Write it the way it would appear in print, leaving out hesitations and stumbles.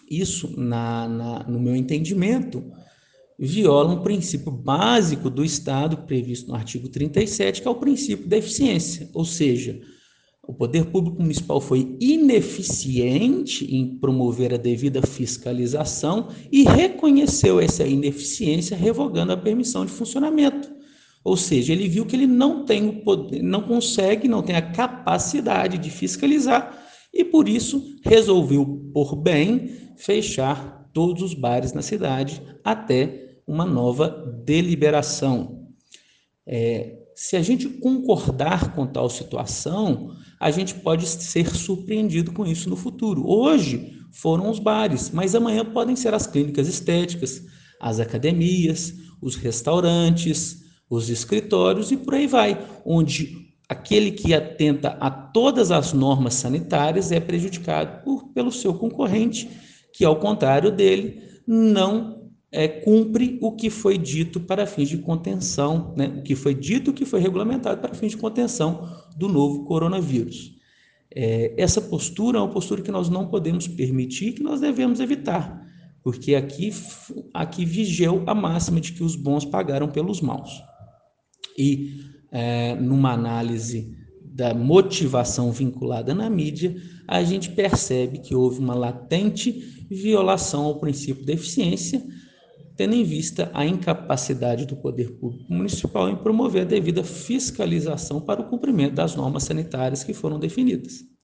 Isso, no meu entendimento, viola um princípio básico do Estado previsto no artigo 37, que é o princípio da eficiência, ou seja, o poder público municipal foi ineficiente em promover a devida fiscalização e reconheceu essa ineficiência revogando a permissão de funcionamento. Ou seja, ele viu que ele não tem o poder, não consegue, não tem a capacidade de fiscalizar e por isso resolveu por bem fechar todos os bares na cidade até uma nova deliberação. Se a gente concordar com tal situação, a gente pode ser surpreendido com isso no futuro. Hoje foram os bares, mas amanhã podem ser as clínicas estéticas, as academias, os restaurantes, os escritórios e por aí vai, onde aquele que atenta a todas as normas sanitárias é prejudicado pelo seu concorrente, que ao contrário dele não cumpre o que foi dito para fins de contenção, né? O que foi dito, o que foi regulamentado para fins de contenção do novo coronavírus. Essa postura é uma postura que nós não podemos permitir, que nós devemos evitar, porque aqui vigeu a máxima de que os bons pagaram pelos maus. E numa análise da motivação vinculada na mídia, a gente percebe que houve uma latente violação ao princípio da eficiência, tendo em vista a incapacidade do poder público municipal em promover a devida fiscalização para o cumprimento das normas sanitárias que foram definidas.